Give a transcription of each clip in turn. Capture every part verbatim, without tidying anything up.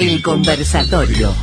El conversatorio.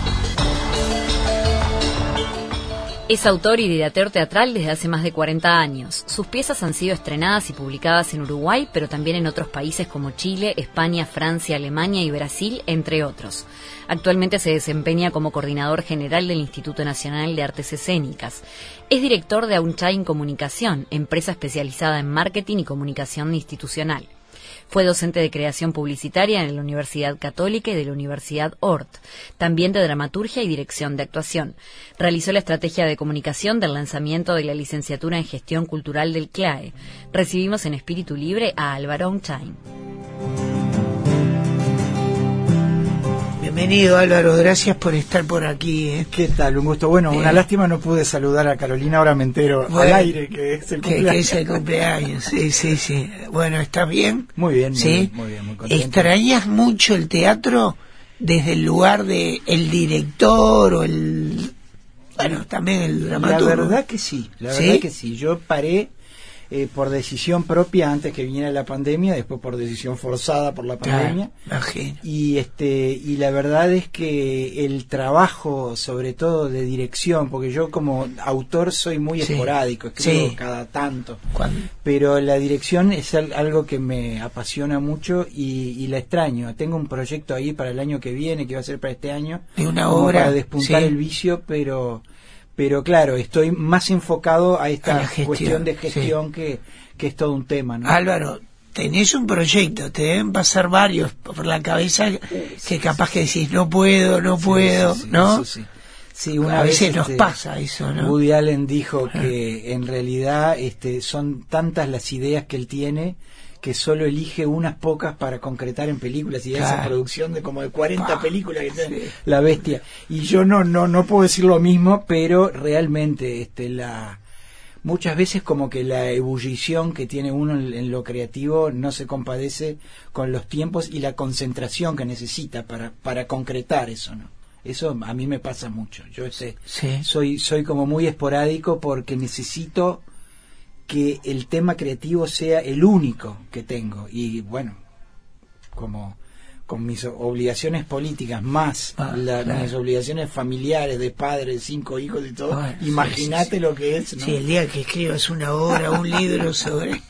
Es autor y director teatral desde hace más de cuarenta años. Sus piezas han sido estrenadas y publicadas en Uruguay, pero también en otros países como Chile, España, Francia, Alemania y Brasil, entre otros. Actualmente se desempeña como coordinador general del Instituto Nacional de Artes Escénicas. Es director de Aunchain Comunicación, empresa especializada en marketing y comunicación institucional. Fue docente de creación publicitaria en la Universidad Católica y de la Universidad Ort, también de dramaturgia y dirección de actuación. Realizó la estrategia de comunicación del lanzamiento de la licenciatura en gestión cultural del C L A E. Recibimos en espíritu libre a Álvaro Aunchain. Bienvenido, Álvaro, gracias por estar por aquí. ¿eh? ¿Qué tal? Un gusto. Bueno, una eh, lástima no pude saludar a Carolina, ahora me entero bueno, al aire que es el cumpleaños. Que, que es el cumpleaños, sí, sí, sí. Bueno, ¿estás bien? Muy bien, muy ¿Sí? bien, muy bien, muy contento. ¿Extrañas mucho el teatro desde el lugar de el director o el... bueno, también el dramaturgo? La verdad que sí, la ¿Sí? verdad que sí. Yo paré Eh, por decisión propia antes que viniera la pandemia, después por decisión forzada por la pandemia. Ah, y este y la verdad es que el trabajo, sobre todo de dirección, porque yo como autor soy muy sí. esporádico, escribo sí. cada tanto, ¿Cuándo? pero la dirección es algo que me apasiona mucho y, y la extraño. Tengo un proyecto ahí para el año que viene, que va a ser para este año, de una obra para despuntar sí. el vicio, pero Pero claro, estoy más enfocado a esta a gestión, cuestión de gestión sí. que, que es todo un tema, ¿no? Álvaro, tenés un proyecto, te deben pasar varios por la cabeza que capaz que decís, no puedo, no puedo, sí, sí, ¿no? Sí, sí. Sí, una a vez veces este, nos pasa eso, ¿no? Woody Allen dijo que en realidad este, son tantas las ideas que él tiene que solo elige unas pocas para concretar en películas, y claro. esa producción de como de cuarenta ah, películas que tiene sí. La Bestia. Y yo no no no puedo decir lo mismo, pero realmente este la muchas veces como que la ebullición que tiene uno en, en lo creativo no se compadece con los tiempos y la concentración que necesita para para concretar eso, ¿no? Eso a mí me pasa mucho. Yo este, sí. soy soy como muy esporádico porque necesito que el tema creativo sea el único que tengo, y bueno, como con mis obligaciones políticas más ah, la, claro. mis obligaciones familiares de padre, cinco hijos y todo, bueno, imagínate sí, sí, sí. lo que es, ¿no? Sí, el día que escribas una obra, un libro sobre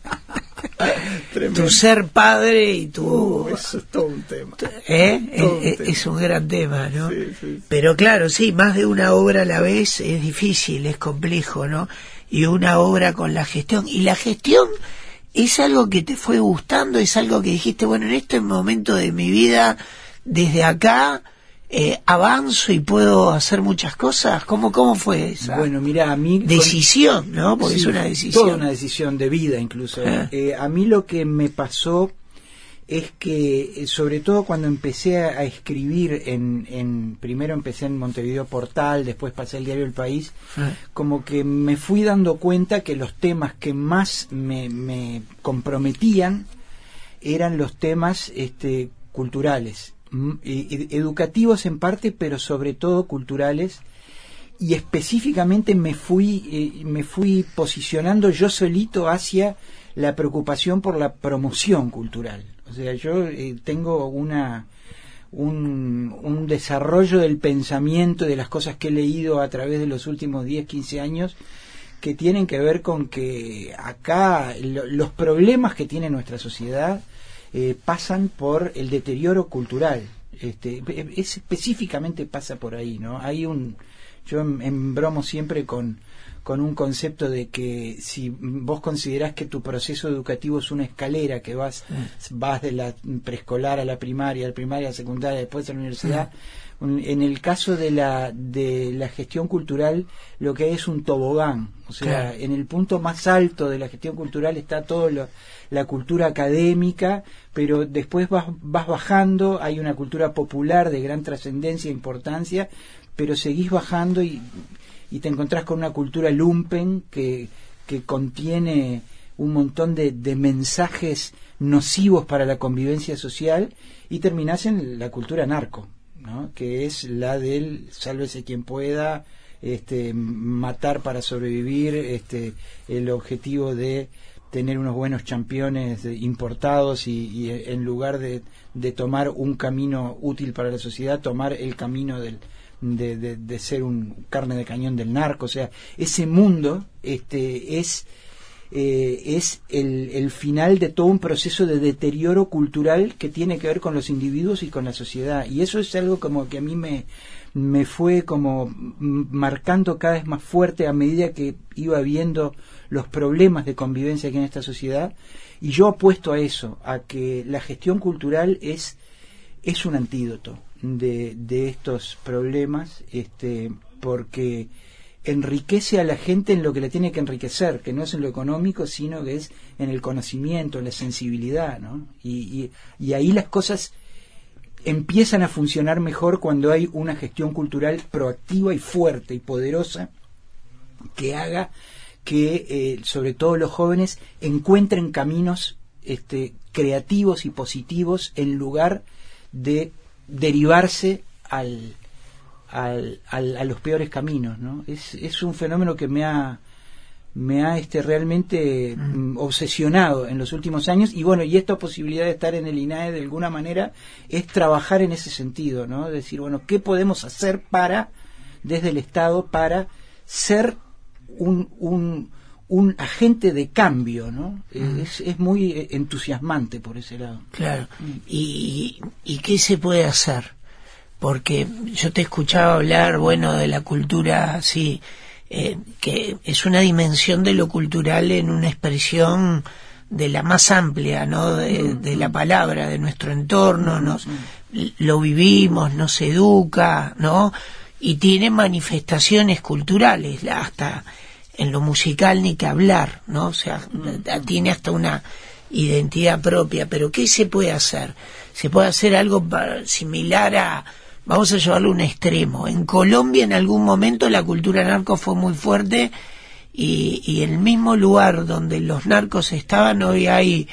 tu ser padre y tu... Uh, eso es todo un tema. ¿Eh? Todo es, un tema. es un gran tema, ¿no? Sí, sí, sí. Pero claro, sí, más de una obra a la vez es difícil, es complejo, ¿no? Y una obra con la gestión. Y la gestión es algo que te fue gustando, es algo que dijiste, bueno, en este momento de mi vida, desde acá, eh, avanzo y puedo hacer muchas cosas. ¿Cómo, cómo fue esa bueno, mira, a mí decisión, ¿no? Porque sí, es una decisión. Toda una decisión de vida incluso. Ah. Eh, a mí lo que me pasó es que, sobre todo cuando empecé a escribir, en, en primero empecé en Montevideo Portal, después pasé al diario El País, Ah. como que me fui dando cuenta que los temas que más me, me comprometían eran los temas este, culturales, ed- educativos en parte, pero sobre todo culturales, y específicamente me fui, eh, me fui posicionando yo solito hacia la preocupación por la promoción cultural. O sea, yo eh, tengo una un, un desarrollo del pensamiento, de las cosas que he leído a través de los últimos diez, quince años, que tienen que ver con que acá lo, los problemas que tiene nuestra sociedad eh, pasan por el deterioro cultural. Este, es, específicamente pasa por ahí, ¿no? Hay un, yo en, en bromo siempre con con un concepto de que si vos considerás que tu proceso educativo es una escalera, que vas mm. vas de la preescolar a la primaria, a la primaria a la secundaria, después a la universidad, mm. en el caso de la de la gestión cultural lo que hay es un tobogán. O sea, claro. En el punto más alto de la gestión cultural está todo lo, la cultura académica, pero después vas, vas bajando, hay una cultura popular de gran trascendencia e importancia, pero seguís bajando y y te encontrás con una cultura lumpen que, que contiene un montón de, de mensajes nocivos para la convivencia social, y terminás en la cultura narco, ¿no? Que es la del sálvese quien pueda, este, matar para sobrevivir, este, el objetivo de tener unos buenos championes importados y, y en lugar de, de tomar un camino útil para la sociedad, tomar el camino del, de, de, de ser un carne de cañón del narco. O sea, ese mundo este, es, eh, es el, el final de todo un proceso de deterioro cultural que tiene que ver con los individuos y con la sociedad. Y eso es algo como que a mí me... me fue como marcando cada vez más fuerte a medida que iba viendo los problemas de convivencia que hay en esta sociedad, y yo apuesto a eso, a que la gestión cultural es es un antídoto de, de estos problemas, este porque enriquece a la gente en lo que le tiene que enriquecer, que no es en lo económico, sino que es en el conocimiento, en la sensibilidad, ¿no? Y, y, y ahí las cosas empiezan a funcionar mejor cuando hay una gestión cultural proactiva y fuerte y poderosa que haga que, eh, sobre todo los jóvenes, encuentren caminos este, creativos y positivos en lugar de derivarse al, al, al, a los peores caminos, ¿no? Es, es un fenómeno que me ha me ha este realmente mm. obsesionado en los últimos años, y bueno, y esta posibilidad de estar en el I N A E de alguna manera es trabajar en ese sentido, ¿no? Decir, bueno, ¿qué podemos hacer para, desde el Estado, para ser un, un, un agente de cambio, ¿no? Mm. Es, es muy entusiasmante por ese lado. Claro. Mm. ¿Y, ¿Y qué se puede hacer? Porque yo te escuchaba hablar, bueno, de la cultura así, Eh, que es una dimensión de lo cultural en una expresión de la más amplia, ¿no? De, de la palabra, de nuestro entorno, nos, lo vivimos, nos educa, ¿no? Y tiene manifestaciones culturales, hasta en lo musical ni que hablar, ¿no? O sea, tiene hasta una identidad propia. Pero ¿qué se puede hacer? Se puede hacer algo para, similar a... Vamos a llevarlo a un extremo. En Colombia en algún momento la cultura narco fue muy fuerte, y, y en el mismo lugar donde los narcos estaban hoy hay,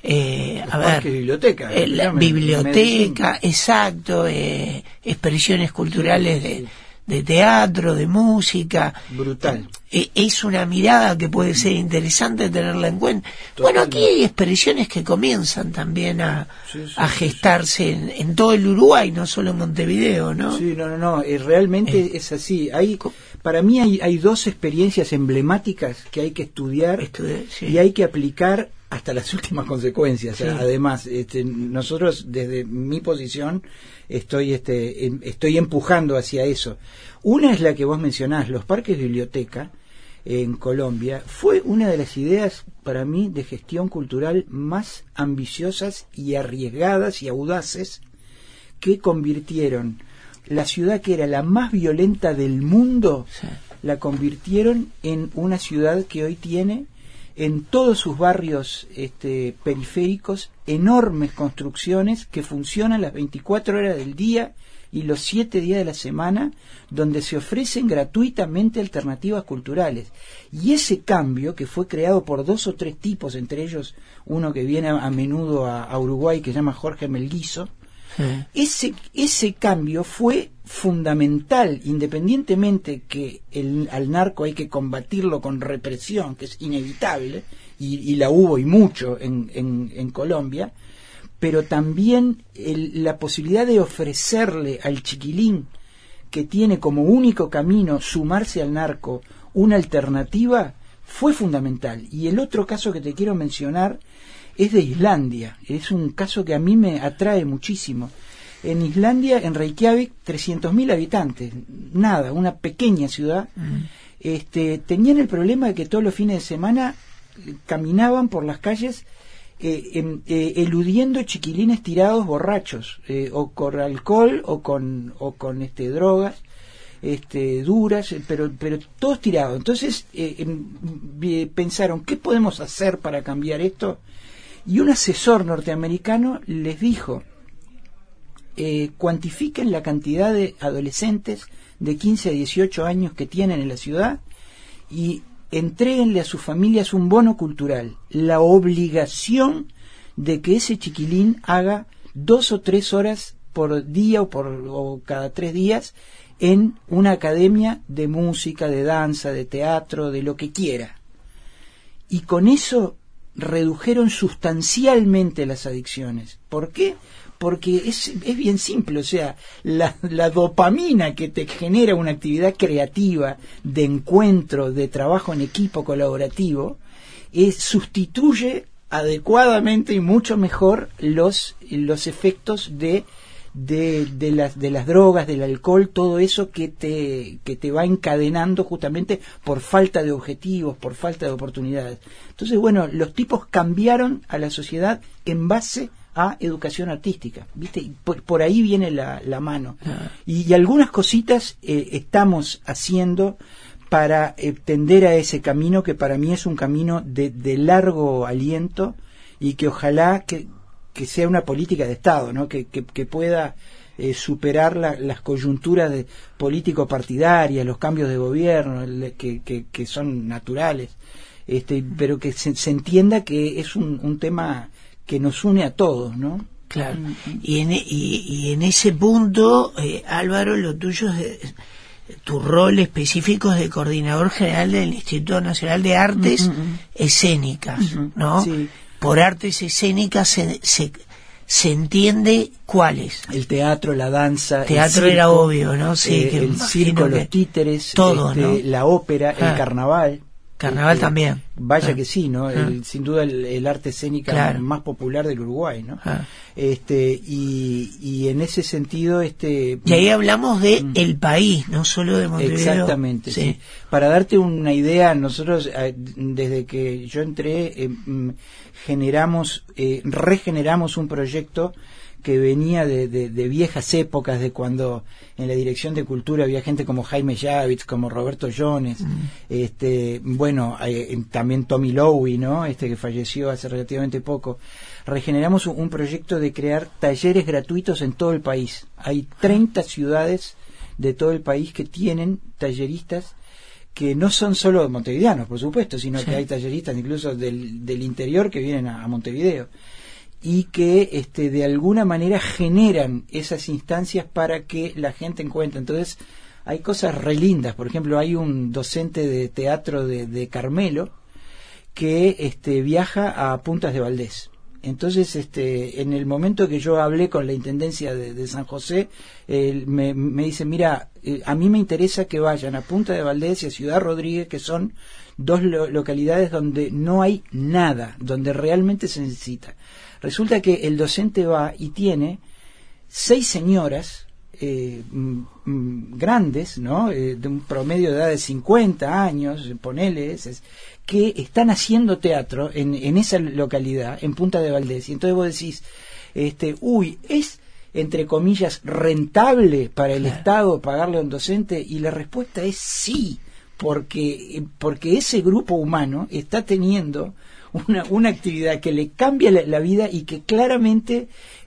eh, a ver, biblioteca, eh, la biblioteca, exacto, eh, expresiones culturales de, de teatro, de música. Brutal. Eh, es una mirada que puede ser interesante tenerla en cuenta. Totalmente. Bueno, aquí hay expresiones que comienzan también a, sí, sí, a gestarse sí, sí. En, en todo el Uruguay, no solo en Montevideo, ¿no? Sí, no, no, no, eh, realmente eh, es así. Hay, para mí hay, hay dos experiencias emblemáticas que hay que estudiar, estudiar sí. y hay que aplicar hasta las últimas consecuencias. Sí. Además, este, nosotros desde mi posición estoy, este, en, estoy empujando hacia eso. Una es la que vos mencionás, los parques biblioteca en Colombia. Fue una de las ideas para mí de gestión cultural más ambiciosas y arriesgadas y audaces, que convirtieron la ciudad que era la más violenta del mundo, sí. la convirtieron en una ciudad que hoy tiene en todos sus barrios este, periféricos enormes construcciones que funcionan las veinticuatro horas del día y los siete días de la semana, donde se ofrecen gratuitamente alternativas culturales. Y ese cambio, que fue creado por dos o tres tipos, entre ellos uno que viene a, a menudo a, a Uruguay, que se llama Jorge Melguizo, sí. ese, ese cambio fue fundamental, independientemente que el, al narco hay que combatirlo con represión, que es inevitable, y, y la hubo y mucho en, en, en Colombia, pero también el, la posibilidad de ofrecerle al chiquilín, que tiene como único camino sumarse al narco, una alternativa, fue fundamental. Y el otro caso que te quiero mencionar es de Islandia. Es un caso que a mí me atrae muchísimo. En Islandia, en Reykjavik, trescientos mil habitantes, nada, una pequeña ciudad. Mm. Este, tenían el problema de que todos los fines de semana caminaban por las calles Eh, eh, eludiendo chiquilines tirados borrachos, eh, o con alcohol o con o con este drogas este duras, pero pero todos tirados. Entonces eh, eh, pensaron, ¿qué podemos hacer para cambiar esto? Y un asesor norteamericano les dijo, eh, cuantifiquen la cantidad de adolescentes de quince a dieciocho años que tienen en la ciudad y entréguenle a sus familias un bono cultural, la obligación de que ese chiquilín haga dos o tres horas por día o por o cada tres días en una academia de música, de danza, de teatro, de lo que quiera. Y con eso redujeron sustancialmente las adicciones. ¿Por qué? Porque es, es bien simple, o sea, la, la dopamina que te genera una actividad creativa, de encuentro, de trabajo en equipo colaborativo, es, sustituye adecuadamente y mucho mejor los, los efectos de, de, de, las, de las drogas, del alcohol, todo eso que te, que te va encadenando justamente por falta de objetivos, por falta de oportunidades. Entonces, bueno, los tipos cambiaron a la sociedad en base a educación artística, ¿viste? Por, por ahí viene la, la mano. Ah. Y, y algunas cositas eh, estamos haciendo para eh, tender a ese camino que para mí es un camino de, de largo aliento y que ojalá que, que sea una política de Estado, ¿no? Que, que, que pueda eh, superar la, las coyunturas de político-partidarias, los cambios de gobierno le, que, que, que son naturales, este, pero que se, se entienda que es un, un tema que nos une a todos, ¿no? Claro. Mm-hmm. Y en, y, y en ese punto, eh, Álvaro, lo tuyo es de, tu rol específico es de coordinador general del Instituto Nacional de Artes mm-hmm. Escénicas, mm-hmm. ¿no? Sí. Por artes escénicas se, se, se entiende cuáles. El teatro, la danza, teatro el circo, era obvio, ¿no? Sí, eh, que el circo, los títeres, todo, este, ¿no? La ópera, ah. el carnaval. Carnaval eh, también. Vaya ah. que sí, ¿no? Ah. El, sin duda el, el arte escénica claro. más popular del Uruguay, ¿no? Ah. Este y, y en ese sentido, este. Y ahí hablamos de mm. el país, no solo de Montevideo. Exactamente. Sí. Sí. Para darte una idea, nosotros eh, desde que yo entré eh, generamos, eh, regeneramos un proyecto que venía de, de, de viejas épocas, de cuando en la Dirección de Cultura había gente como Jaime Yavitz, como Roberto Jones, mm. este, bueno, eh, también Tommy Lowy, ¿no? Este que falleció hace relativamente poco. Regeneramos un, un proyecto de crear talleres gratuitos en todo el país. Hay treinta ciudades de todo el país que tienen talleristas que no son solo montevideanos, por supuesto, sino sí. que hay talleristas incluso del, del interior que vienen a, a Montevideo. Y que este, de alguna manera generan esas instancias para que la gente encuentre. Entonces hay cosas re lindas. Por ejemplo, hay un docente de teatro de, de Carmelo que este, viaja a Puntas de Valdés. Entonces, este, en el momento que yo hablé con la Intendencia de, de San José, eh, me, me dice, mira, eh, a mí me interesa que vayan a Punta de Valdés y a Ciudad Rodríguez, que son dos lo, localidades donde no hay nada, donde realmente se necesita. Resulta que el docente va y tiene seis señoras eh, m- m- grandes, ¿no? Eh, de un promedio de edad de cincuenta años, ponele, es, que están haciendo teatro en, en esa localidad, en Punta de Valdés. Y entonces vos decís, este, uy, es, entre comillas, rentable para el claro. Estado pagarle a un docente, y la respuesta es sí, porque, porque ese grupo humano está teniendo Una, una actividad que le cambia la, la vida y que claramente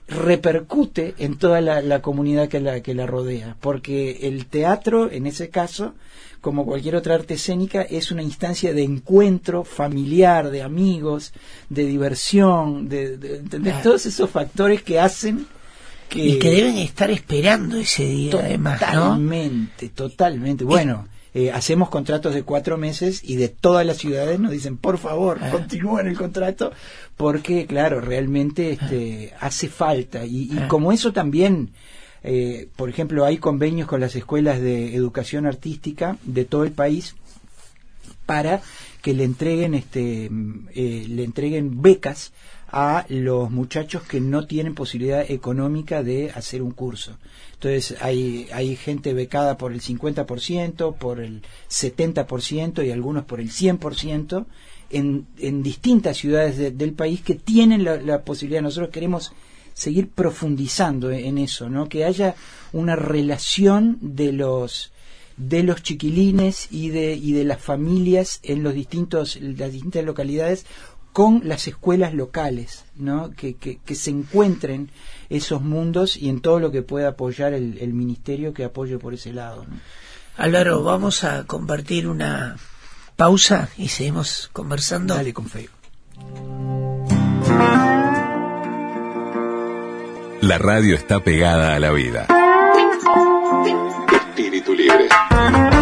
repercute en toda la, la comunidad que la, que la rodea, porque el teatro, en ese caso, como cualquier otra arte escénica, es una instancia de encuentro familiar, de amigos, de diversión, de, de, de, de todos esos factores que hacen que... Y que deben estar esperando ese día, además, ¿no? Totalmente, totalmente. Bueno... Eh, hacemos contratos de cuatro meses y de todas las ciudades nos dicen, por favor, ah. continúen el contrato, porque, claro, realmente este, ah. hace falta. Y, y ah. como eso también, eh, por ejemplo, hay convenios con las escuelas de educación artística de todo el país para que le entreguen, este, eh, le entreguen becas a los muchachos que no tienen posibilidad económica de hacer un curso. Entonces hay hay gente becada por el cincuenta por ciento, por el setenta por ciento y algunos por el cien por ciento en, en distintas ciudades de, del país que tienen la, la posibilidad. Nosotros queremos seguir profundizando en eso, ¿no? Que haya una relación de los de los chiquilines y de y de las familias en los distintos las distintas localidades con las escuelas locales, ¿no? Que, que, que se encuentren esos mundos y en todo lo que pueda apoyar el, el ministerio, que apoye por ese lado, ¿no? Álvaro, vamos a compartir una pausa y seguimos conversando. Dale, con fe. La radio está pegada a la vida. Espíritu libre.